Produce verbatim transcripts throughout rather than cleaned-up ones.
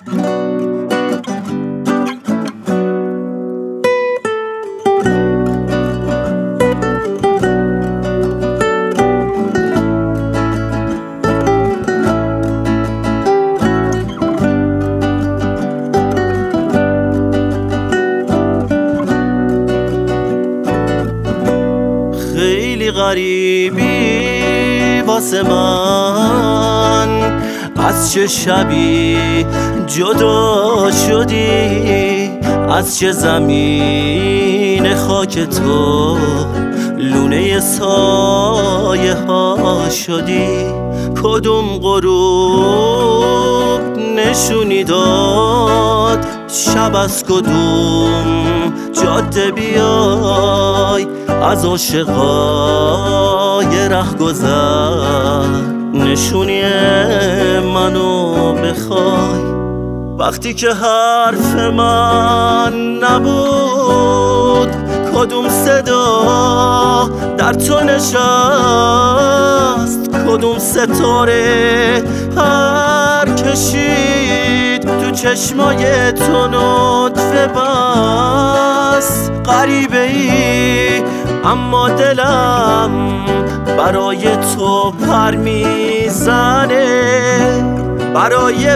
خیلی غریبی واسه من، از چه شبی جدا شدی، از چه زمین خاک تو لونه سایه ها شدی. کدوم غروب نشونی داد شب، از کدوم جاده بیای، از عاشقای رهگذر نشونی منو بخوای. وقتی که حرف من نبود، کدوم صدا در تو نشست، کدوم ستاره پر کشید تو چشمای تو نطفه بس. غریبه ای اما دلم برای تو پر میزنه، برای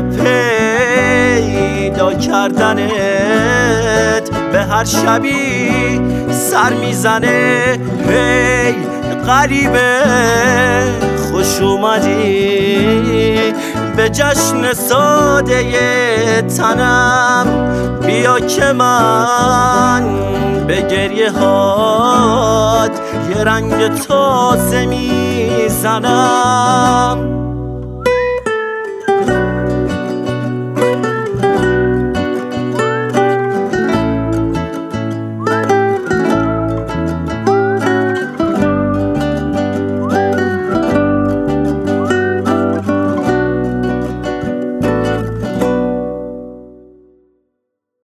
پیدا کردنت به هر شبی سر میزنه. هی غریبه خوش اومدی به جشن ساده تنم، بیا که من به گریه هات یه رنگ تازه میزنم.